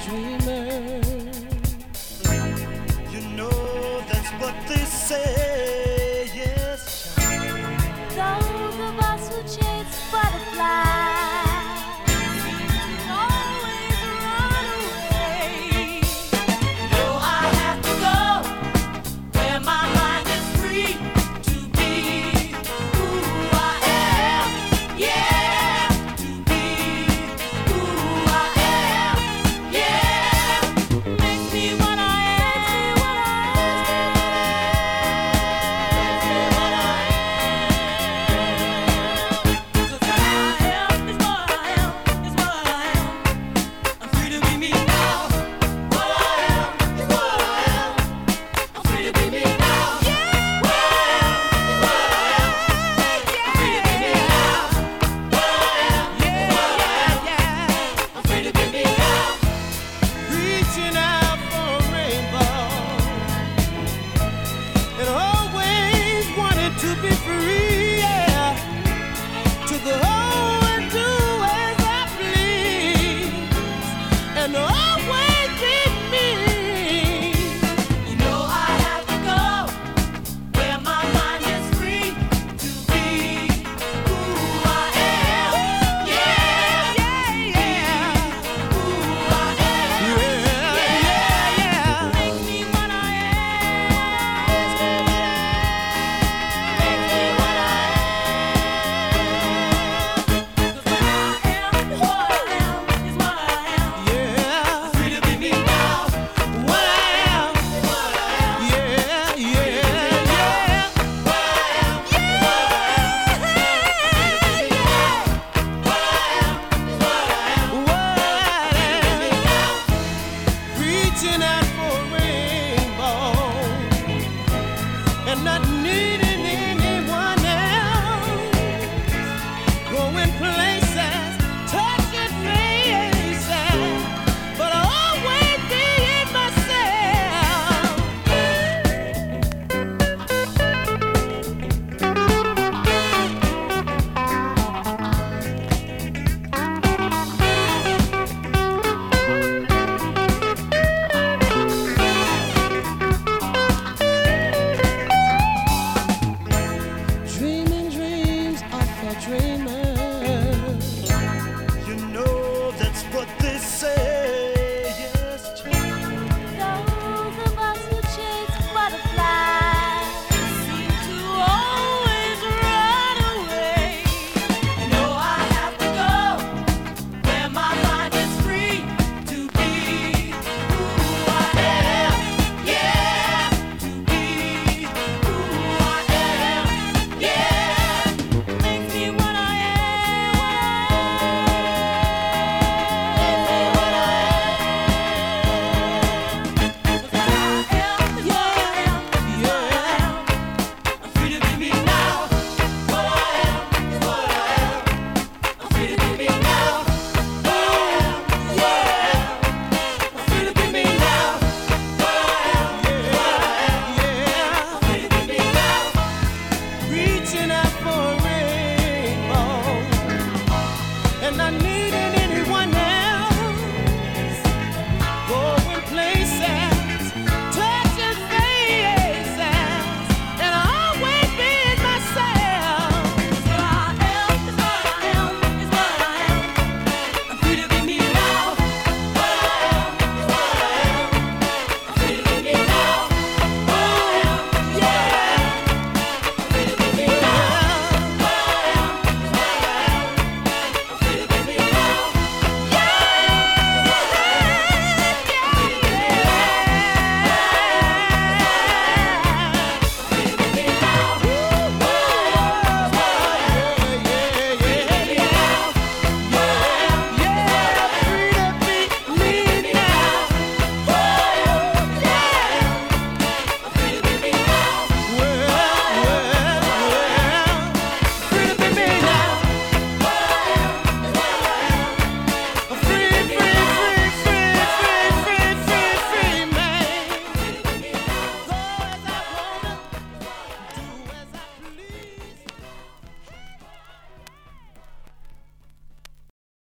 You know that's what they say, yes. Those of us who chase butterflies always run away. No, I have to go where my mind is free to be who I am. Yeah, to be who I am. Yeah, makes me what I am. Reaching out for a rainbow and always wanted to be free, yeah. To go and do as I please and always be me. You know I have to go where my mind is free to be who I am. Yeah, yeah, yeah. Who I am. Yeah. Makes me what I am. Makes me what I am. 'Cause when I am what I am is what I am. Yeah. I'm free to be me now. What I am. What I am. Yeah, yeah. What I am. Reaching out for a rainbow and not needing anyone else. Going places, touching faces, but always being myself. Dreaming dreams of a dreamer. You know that's what they say, yes. Those of us who chase butterflies seem to always run away. You know I have to go where my mind is free to be who I am. Yeah, to be who I am. Yeah, makes me what I am. Makes me what I am. 'Cause what I am is what I am. Is what I am. I'm free to be me now. What I am is what I am. I'm free to be me now. What I am is what I am. I'm free to be me now. What I am is what I am. Yeah. I'm free to be me now. Reaching out for a rainbow and I need